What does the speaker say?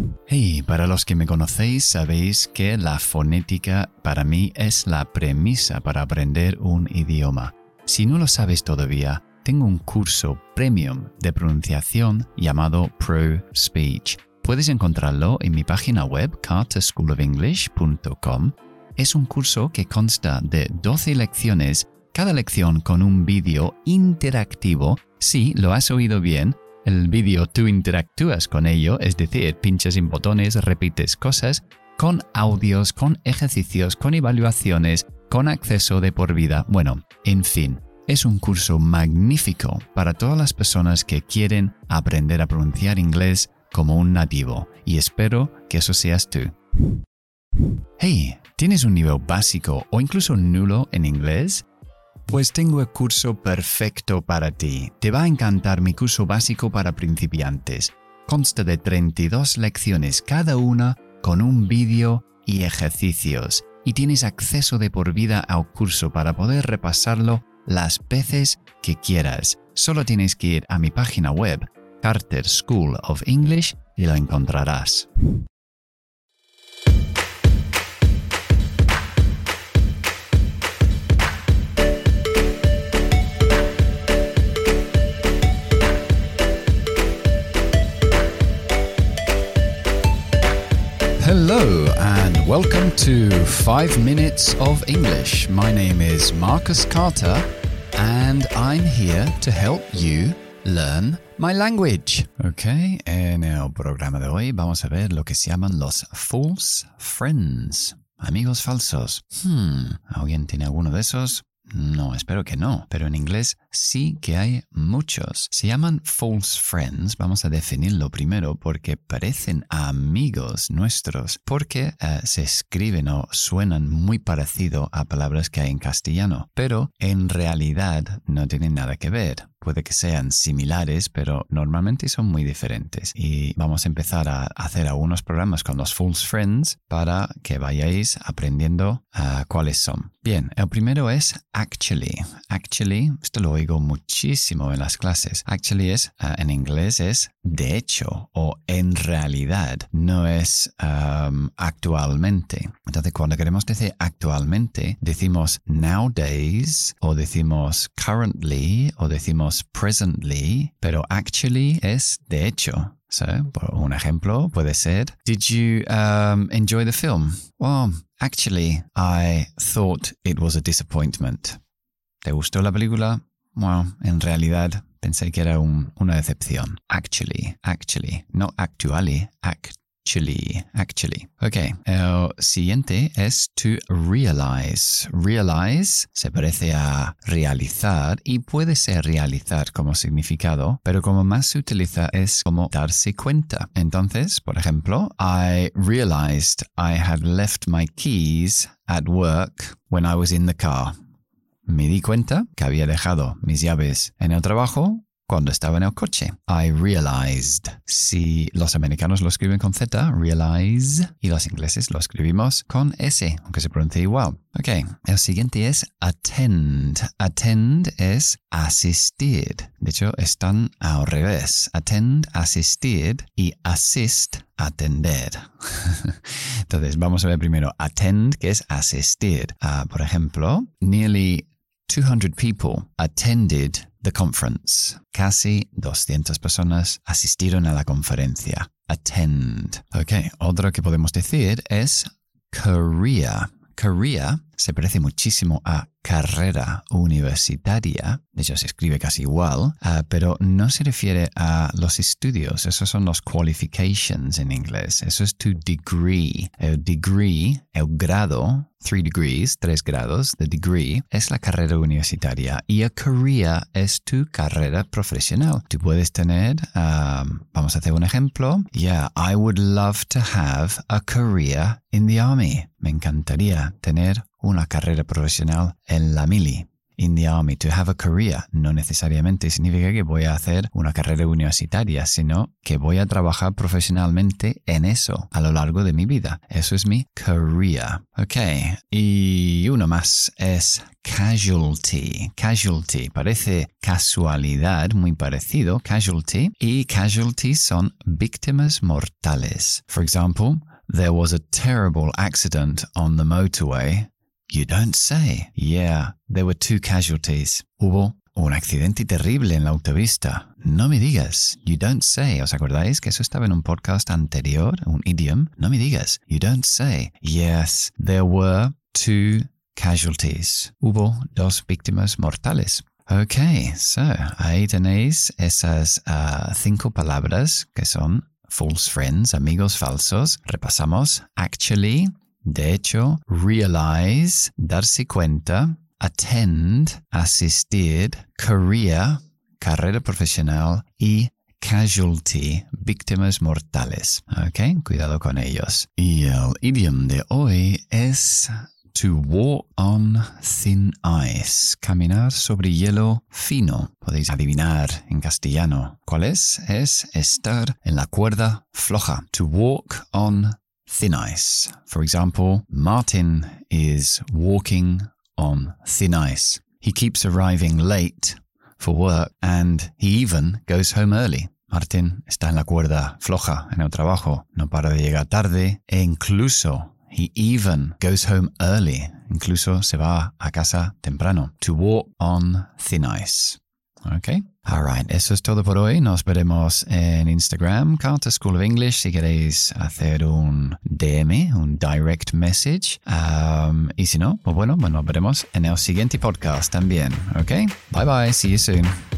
Hey, para los que me conocéis, sabéis que la fonética para mí es la premisa para aprender un idioma. Si no lo sabes todavía, tengo un curso premium de pronunciación llamado Pro Speech. Puedes encontrarlo en mi página web, carterschooloфenglish.com. Es un curso que consta de 12 lecciones, cada lección con un vídeo interactivo. Sí, lo has oído bien. El vídeo tú interactúas con ello, es decir, pinchas en botones, repites cosas, con audios, con ejercicios, con evaluaciones, con acceso de por vida. Bueno, en fin, es un curso magnífico para todas las personas que quieren aprender a pronunciar inglés como un nativo, y espero que eso seas tú. Hey, ¿tienes un nivel básico o incluso nulo en inglés? Pues tengo el curso perfecto para ti. Te va a encantar mi curso básico para principiantes. Consta de 32 lecciones cada una con un vídeo y ejercicios. Y tienes acceso de por vida al curso para poder repasarlo las veces que quieras. Solo tienes que ir a mi página web, Carter School of English, y lo encontrarás. Hello and welcome to 5 Minutes of English. My name is Marcus Carter and I'm here to help you learn my language. Okay, en el programa de hoy vamos a ver lo que se llaman los false friends, amigos falsos. ¿Alguien tiene alguno de esos? No, espero que no, pero en inglés sí que hay muchos. Se llaman false friends, vamos a definirlo primero porque parecen amigos nuestros, porque se escriben o suenan muy parecido a palabras que hay en castellano, pero en realidad no tienen nada que ver. Puede que sean similares, pero normalmente son muy diferentes. Y vamos a empezar a hacer algunos programas con los false friends para que vayáis aprendiendo cuáles son. Bien, el primero es actually. Actually, esto lo oigo muchísimo en las clases. Actually es, en inglés es de hecho o en realidad, no es actualmente. Entonces, cuando queremos decir actualmente, decimos nowadays o decimos currently o decimos presently, pero actually es de hecho. So, por un ejemplo puede ser, Did you enjoy the film? Well, actually, I thought it was a disappointment. ¿Te gustó la película? Well, en realidad pensé que era una decepción. Actually, no actually, actually. Ok, el siguiente es to realize. Realize se parece a realizar y puede ser realizar como significado, pero como más se utiliza es como darse cuenta. Entonces, por ejemplo, I realized I had left my keys at work when I was in the car. Me di cuenta que había dejado mis llaves en el trabajo cuando estaba en el coche. I realized. Si los americanos lo escriben con Z, realize, y los ingleses lo escribimos con S, aunque se pronuncia igual. Ok, el siguiente es attend. Attend es asistir. De hecho, están al revés. Attend, asistir, y assist, atender. Entonces, vamos a ver primero attend, que es asistir. Por ejemplo, nearly 200 people attended the conference. Casi 200 personas asistieron a la conferencia. Attend. Ok, otro que podemos decir es career. Career se parece muchísimo a carrera universitaria. De hecho, se escribe casi igual, pero no se refiere a los estudios. Esos son los qualifications en inglés. Eso es tu degree. El degree, el grado, 3 degrees, 3 grados de degree, es la carrera universitaria. Y a career es tu carrera profesional. Tú puedes tener, vamos a hacer un ejemplo. Yeah, I would love to have a career in the army. Me encantaría tener una carrera profesional en la mili. in the army. To have a career no necesariamente significa que voy a hacer una carrera universitaria, sino que voy a trabajar profesionalmente en eso a lo largo de mi vida. Eso es mi career. Ok, y uno más es casualty. Casualty parece casualidad, muy parecido, casualty. Y casualties son víctimas mortales. For example, there was a terrible accident on the motorway. You don't say. Yeah, there were 2 casualties. Hubo un accidente terrible en la autopista. No me digas. You don't say. ¿Os acordáis que eso estaba en un podcast anterior? Un idiom. No me digas. You don't say. Yes, there were 2 casualties. Hubo 2 víctimas mortales. Ok, so ahí tenéis esas 5 palabras que son false friends, amigos falsos. Repasamos. Actually, de hecho, realize, darse cuenta, attend, asistir, career, carrera profesional y casualty, víctimas mortales. Ok, cuidado con ellos. Y el idioma de hoy es to walk on thin ice, caminar sobre hielo fino. Podéis adivinar en castellano. ¿Cuál es? Es estar en la cuerda floja. To walk on thin ice. For example, Martin is walking on thin ice. He keeps arriving late for work and he even goes home early. Martin está en la cuerda floja en el trabajo. No para de llegar tarde e incluso he even goes home early. Incluso se va a casa temprano. To walk on thin ice. Okay. All right. Eso es todo por hoy. Nos veremos en Instagram, Carter School of English, si queréis hacer un DM, un direct message. Y si no, pues bueno, nos veremos en el siguiente podcast también. Okay. Bye bye. See you soon.